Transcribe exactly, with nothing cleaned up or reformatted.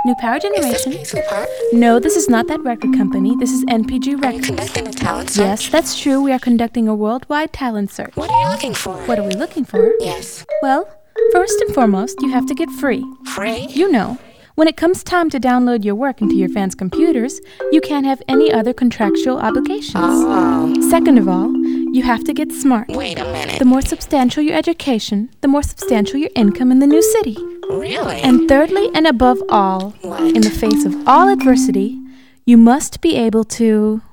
New Power Is this Generation. Paisley Park? No, this is not that record company. This is N P G Are you Records. conducting a talent search? Yes, that's true. We are conducting a worldwide talent search. What are you looking for? What are we looking for? Yes. Well, first and foremost, you have to get free. Free? You know, when it comes time to download your work into your fans' computers, you can't have any other contractual obligations. Oh. Second of all, you have to get smart. Wait a minute. The more substantial your education, the more substantial your income in the new city. Really? And thirdly, and above all, What? in the face of all adversity, you must be able to